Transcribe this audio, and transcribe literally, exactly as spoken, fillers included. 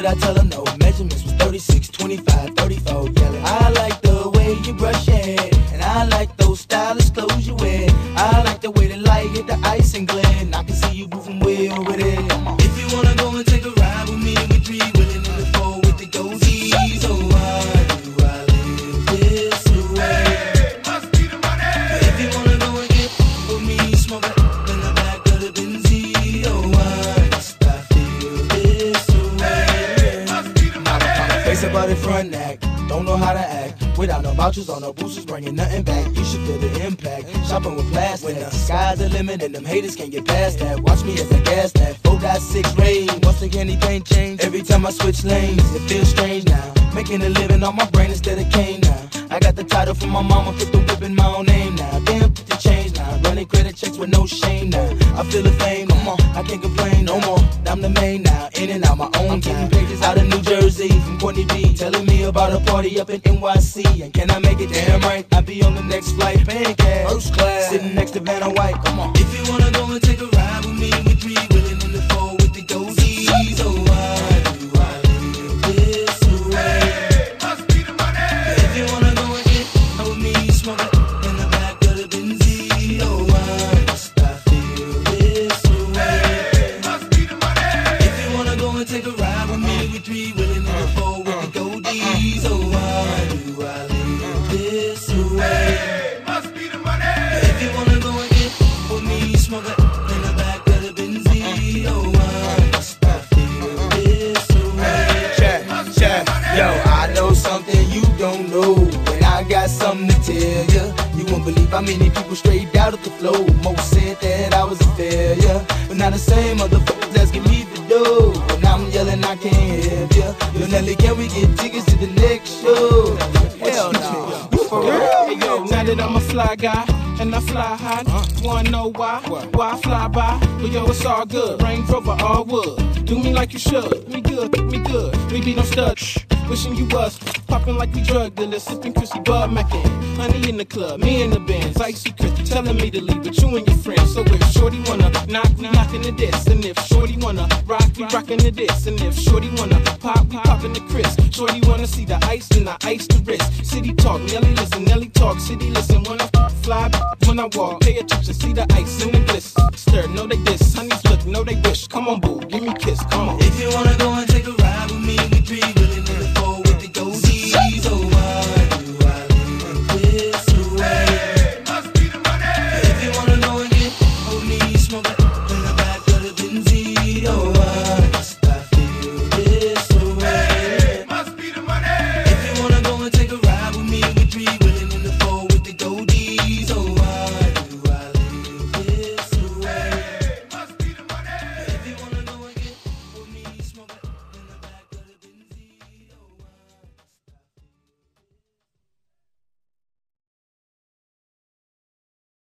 I tell her no? Measurements was thirty-six, twenty-five, thirty-four, yelling. I like the way you brush your hair, and I like those stylish clothes you wear. I like the way the light hit the ice and glare, and I can see you moving way over there. If you wanna go and take a ride with me, we three willing in the four with the goldies. Oh, why do I live this way? Hey, must be the money. If you wanna go and get with me, smoke it in the back of the Benzie. Oh, why must I feel this way? Hey, must be the money. Face about it front neck, don't know how to act. Without no vouchers or no boosters, bringing nothing back. You should feel the impact. Shopping with plastic. When the sky's the limit and them haters can't get past that. Watch me as I gas that. four point six rain. Once the candy paint change. Every time I switch lanes, it feels strange now. Making a living on my brain instead of cane now. I got the title from my mama, put the whip in my own name now. Damn, put the change now. Running credit checks with no shame now. I feel the fame, come on, I can't complain no more. I'm the main now, in and out my own. I'm getting pages out of New Jersey from Courtney B, telling me about a party up in N Y C. And can I make it damn right? I'll be on the next flight, paying cash, first class, sitting next to Vanna White. Come on. If you wanna go and take a ride with me, we three willing in the four with the goldies. Oh, why do I live this way? Hey, must be the money. If you wanna go and get with me, smoke it in the back of the Benzie. Oh, why must I feel this way? Hey, must be the money. If you wanna go and take a ride with me, we three willing in the four with the goldies. Oh, why do I live this way? Hey, must be the money. If you wanna go and get with me, smoke it in the back of the Benzie. Oh, why must I feel this way? Check, check, yo, I know something you don't know, and I got something to tell ya. You won't believe how many people straight out of the flow. Most said that I was a failure, but now the same motherfuckers asking me for dough. And I'm yelling I can't help ya. Yo, Nelly, can we get tickets to the next show? Hell no. You for real? Hey, yo, now that I'm a fly guy and I fly high, wanna know why? Why I fly by? But yo, it's all good. Range Rover, all wood. Do me like you should. Me good, me good. We be no stud. Wishing you was popping like we drug dealers, sipping Chrissy Bud Mackin. Honey in the club, me in the Benz, icy Chris telling me to leave with you and your friends. So if Shorty wanna knock, we knockin' the diss, and if Shorty wanna rock, we rockin' the diss, and if Shorty wanna pop, we poppin' the Chris. Shorty wanna see the ice, and I ice the wrist. City talk, Nelly listen, Nelly talk, city listen. When I fly, when I walk, pay attention, see the ice and the bliss. Stir, know they diss, honeys look, know they wish. Come on, boo.